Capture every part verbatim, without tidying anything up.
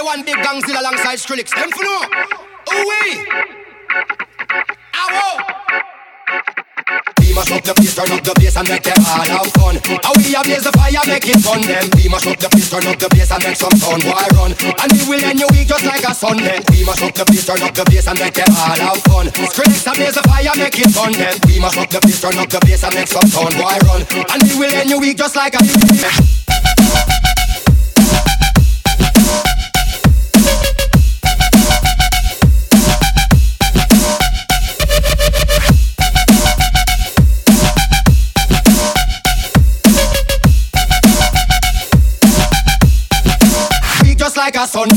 one big gangzilla alongside Skrillex. Them for no. Ooh-wee. Ow. We mash up the place, turn up the bass and make them all have fun. How we a blaze the fire, make it fun them. We mash up the place, turn up the bass and make some sound, boy run. And we will end your week just like a Sunday. We mash up the place, turn up the bass and make them all have fun. Skrillex a blaze the fire, make it fun them. We mash up the place, turn up the bass and make some sound, boy run. And we will end your week just like a just like a Sunday.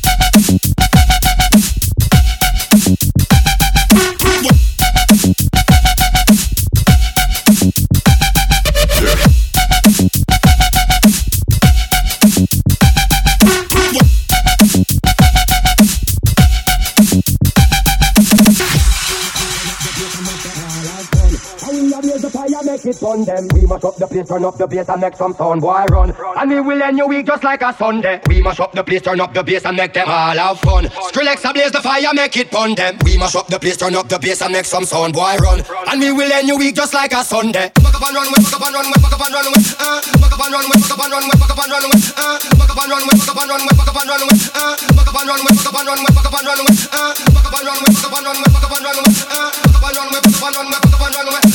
Make it fun them. We mash up the place, turn up the bass and make some sound, boy run. And we will end your week just like a Sunday. We mash up the place, turn up the bass and make them all have fun. Skrillex a blaze the fire, make it fun them. We mash up the place, turn up the bass and make some sound, boy run. And we will end your week just like a Sunday. Back up and run, back up and run, back up and run, uh. Back up and run, back up and run, back up and run, uh. Back up and run, back up and run, back up and run, uh. Back up and run, back up and run, back up and run, uh. Back up and run, back up and run, back up and run, uh. Back up and run, back up and run, back up and run, back up and run.